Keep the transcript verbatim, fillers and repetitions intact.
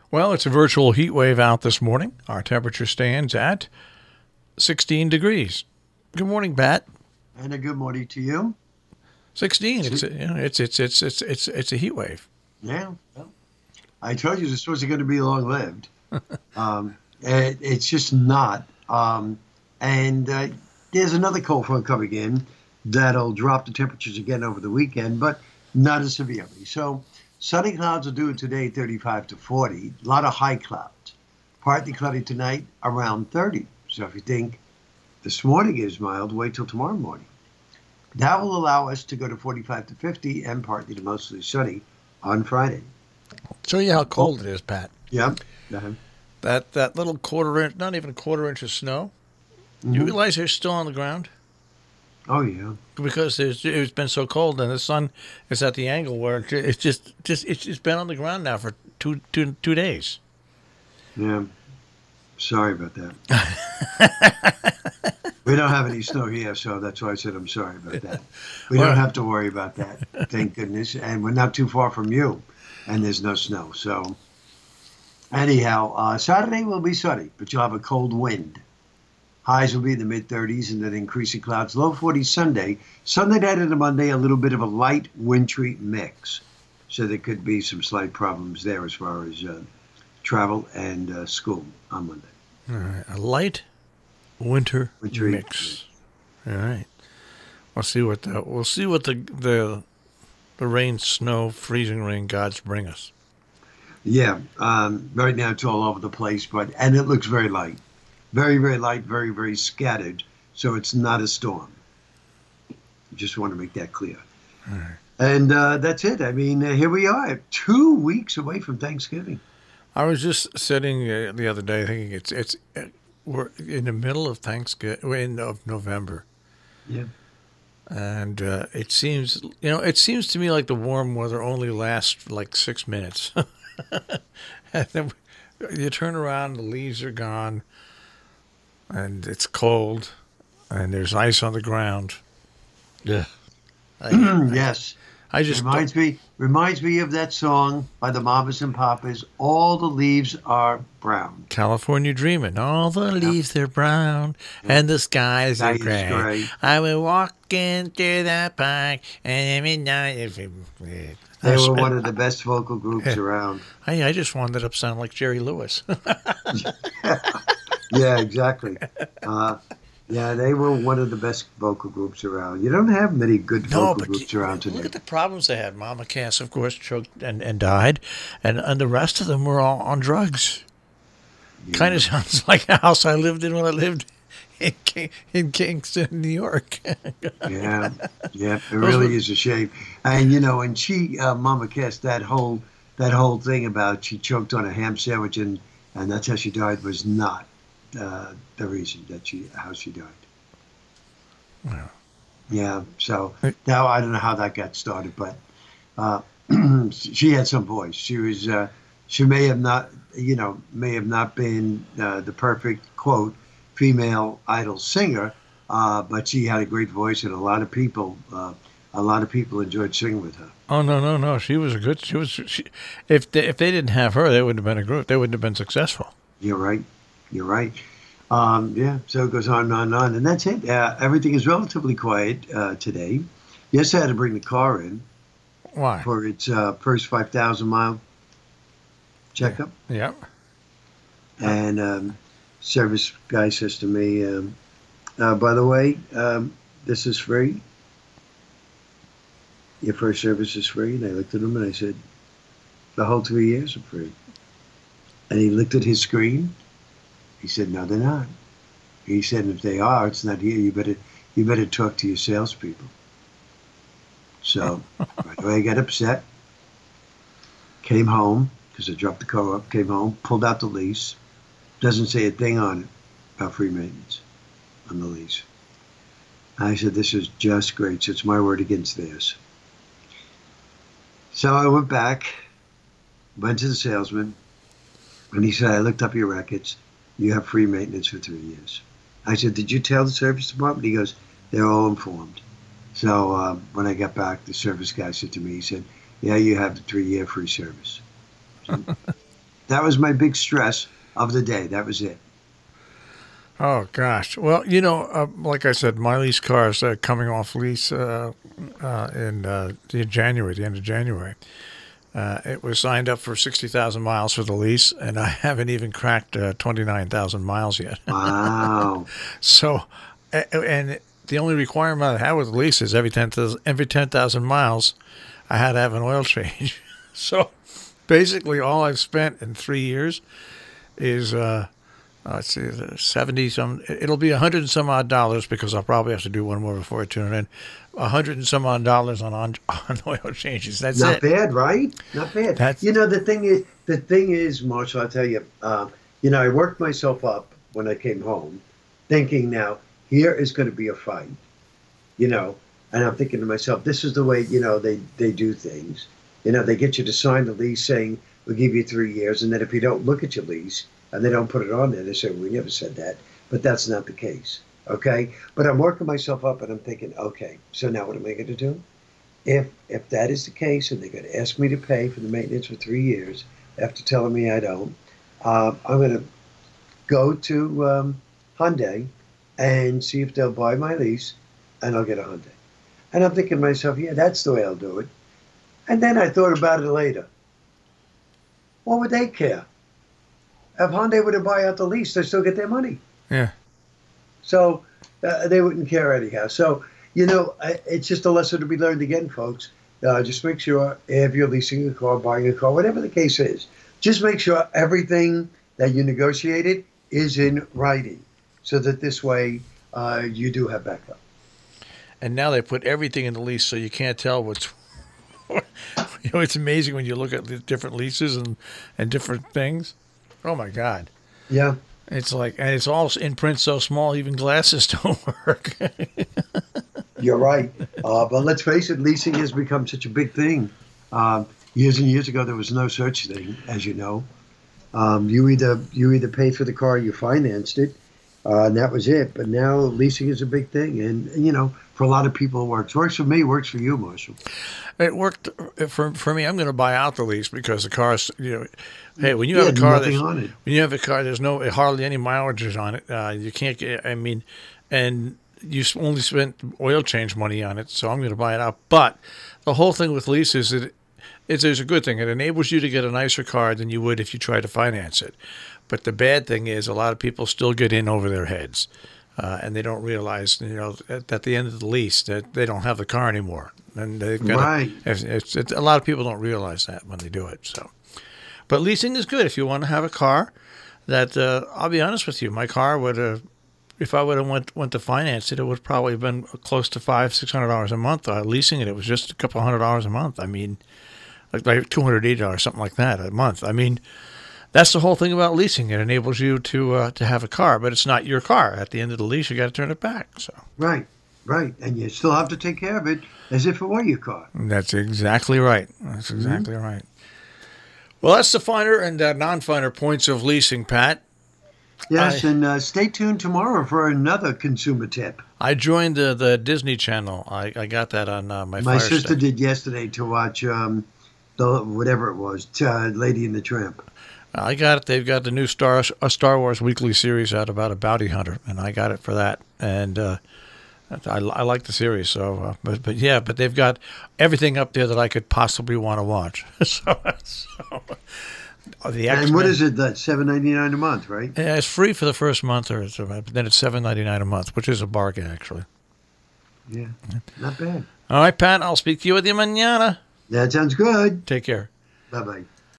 Well, it's a virtual heat wave out this morning. Our temperature stands at sixteen degrees. Good morning, Pat. And a good morning to you. sixteen. It's a, you know, it's it's it's it's it's it's a heat wave. Yeah. Well, I told you this wasn't going to be long lived. um, it, it's just not. Um, and uh, there's another cold front coming in that'll drop the temperatures again over the weekend, but not as severely. So sunny clouds will do it today, thirty-five to forty. A lot of high clouds. Partly cloudy tonight, around thirty. So if you think this morning is mild, wait till tomorrow morning. That will allow us to go to forty-five to fifty and partly to mostly sunny on Friday. Show you how cold oh. it is, Pat. Yeah. Uh-huh. That that little quarter inch, not even a quarter inch of snow. Mm-hmm. You realize they're still on the ground? Oh yeah. Because there's, it's been so cold, and the sun is at the angle where it's just just it's just been on the ground now for two two two days. Yeah. Sorry about that. We don't have any snow here, so that's why I said I'm sorry about that. We don't have to worry about that, thank goodness. And we're not too far from you, and there's no snow. So anyhow, uh, Saturday will be sunny, but you'll have a cold wind. Highs will be in the mid thirties and then increasing clouds. Low forties Sunday. Sunday night into Monday, a little bit of a light wintry mix. So there could be some slight problems there as far as uh, travel and uh, school on Monday. All right. A light winter wintry mix. All right. We'll see what the we'll see what the the the rain, snow, freezing rain gods bring us. Yeah. Um, right now it's all over the place, but and it looks very light. Very, very light, very, very scattered. So it's not a storm. Just want to make that clear. All right. And uh, that's it. I mean, uh, here we are, two weeks away from Thanksgiving. I was just sitting uh, the other day thinking it's it's uh, we're in the middle of Thanksgiving, in of November. Yeah. And uh, it seems, you know, it seems to me like the warm weather only lasts like six minutes. And then you turn around, the leaves are gone. And it's cold, and there's ice on the ground. Yeah. I, yes. I just reminds don't... me reminds me of that song by the Mamas and Papas. All the leaves are brown. California Dreamin'. All the leaves are brown, yeah. And the skies are gray. gray. I will walk into that park, and at midnight. They were one of the best vocal groups around. I I just wound up sounding like Jerry Lewis. Yeah, exactly. Uh, yeah, they were one of the best vocal groups around. You don't have many good vocal no, groups you, around today. Look at the problems they had. Mama Cass, of course, choked and, and died, and, and the rest of them were all on drugs. Yeah. Kind of sounds like a house I lived in when I lived in, King, in Kingston, New York. yeah, yeah, it really is a shame. And, you know, and she, uh, Mama Cass, that whole, that whole thing about she choked on a ham sandwich and, and that's how she died was not. Uh, the reason that she how she died. Wow. Yeah. So now I don't know how that got started, but uh, she had some voice. She was. Uh, she may have not, you know, may have not been uh, the perfect quote female idol singer, uh, but she had a great voice, and a lot of people, uh, a lot of people enjoyed singing with her. Oh no no no! She was a good. She was. She, if they, if they didn't have her, they wouldn't have been a group. They wouldn't have been successful. You're right. You're right. Um, yeah, so it goes on and on and on. And that's it. Uh, everything is relatively quiet uh, today. Yes, I had to bring the car in. Why? For its uh, first five thousand mile checkup. Yeah. And um, service guy says to me, um, uh, by the way, um, this is free. Your first service is free. And I looked at him and I said, the whole three years are free. And he looked at his screen. He said, no, they're not. He said, if they are, it's not here. You better you better talk to your salespeople. So right away I got upset. Came home, because I dropped the car up, came home, pulled out the lease. Doesn't say a thing on it about free maintenance on the lease. I said, this is just great. So it's my word against theirs. So I went back, went to the salesman, and he said, I looked up your records. You have free maintenance for three years. I said, did you tell the service department? He goes, they're all informed. So um, when I got back, the service guy said to me, he said, yeah, you have the three-year free service. So, That was my big stress of the day. That was it. Oh gosh. Well, you know, uh, like I said, my lease car is uh, coming off lease uh, uh, in, uh, in January, the end of January. Uh, it was signed up for sixty thousand miles for the lease, and I haven't even cracked uh, twenty-nine thousand miles yet. Wow. So, and the only requirement I had with the lease is every ten thousand every ten thousand miles, I had to have an oil change. So, basically, all I've spent in three years is uh, uh, let's see, seventy some. It'll be a hundred and some odd dollars because I'll probably have to do one more before I tune it in. A hundred and some odd dollars on on, on oil changes. That's Not it. bad, right? Not bad. That's, you know, the thing is, the thing is, Marshall, I'll tell you, uh, you know, I worked myself up when I came home, thinking now here is going to be a fight, you know, and I'm thinking to myself, this is the way, you know, they they do things. You know, they get you to sign the lease saying we'll give you three years, and then if you don't look at your lease and they don't put it on there, they say, well, we never said that, but that's not the case. Okay, but I'm working myself up, and I'm thinking, okay, so now what am I going to do? If if that is the case, and they're going to ask me to pay for the maintenance for three years after telling me I don't, um, I'm going to go to um, Hyundai and see if they'll buy my lease, and I'll get a Hyundai. And I'm thinking to myself, yeah, that's the way I'll do it. And then I thought about it later. What would they care? If Hyundai were to buy out the lease, they still get their money. yeah. So uh, they wouldn't care anyhow. So, you know, I, it's just a lesson to be learned again, folks. Uh, just make sure if you're leasing a car, buying a car, whatever the case is, just make sure everything that you negotiated is in writing so that this way uh, you do have backup. And now they put everything in the lease so you can't tell what's. You know, it's amazing when you look at the different leases and, and different things. Oh, my God. Yeah. It's like, and it's all in print so small, even glasses don't work. You're right. Uh, but let's face it, leasing has become such a big thing. Um, years and years ago, there was no such thing, as you know. Um, you either you either paid for the car, or you financed it, uh, and that was it. But now leasing is a big thing, and you know, for a lot of people, it works. Works for me, works for you, Marshall. It worked for for me. I'm going to buy out the lease because the car's, you know, hey, when you Yeah, have a car, nothing there's, on it. when you have a car, there's no hardly any mileage on it. Uh, you can't get. I mean, and you s- only spent oil change money on it, so I'm going to buy it out. But the whole thing with leases is it, it's, it's a good thing. It enables you to get a nicer car than you would if you try to finance it. But the bad thing is a lot of people still get in over their heads. Uh, and they don't realize, you know, at, at the end of the lease that they don't have the car anymore, and they've got Right. to, it's, it's, it's, a lot of people don't realize that when they do it. So, but leasing is good if you want to have a car. That uh, I'll be honest with you, my car would have, if I would have went went to finance it, it would probably have been close to five six hundred dollars a month. Uh, leasing it, it was just a couple hundred dollars a month. I mean, like like two hundred eighty dollars, something like that a month. I mean. That's the whole thing about leasing. It enables you to uh, to have a car, but it's not your car. At the end of the lease, you got to turn it back. So Right, right. And you still have to take care of it as if it were your car. that's exactly right. That's exactly mm-hmm. right. Well, that's the finer and uh, non-finer points of leasing, Pat. Yes, I, and uh, stay tuned tomorrow for another consumer tip. I joined the, the Disney Channel. I, I got that on uh, my My Fire sister Stick. did yesterday to watch um, the whatever it was, uh, Lady and the Tramp. I got it. They've got the new Star a Star Wars weekly series out about a bounty hunter, and I got it for that. And uh, I, I like the series. So, uh, but but yeah, but they've got everything up there that I could possibly want to watch. so, so the X-Men, and what is it? That's seven ninety nine a month, right? Yeah, it's free for the first month, or it's, but then it's seven ninety nine a month, which is a bargain actually. Yeah, not bad. All right, Pat. I'll speak to you with you mañana. That sounds good. Take care. Bye bye.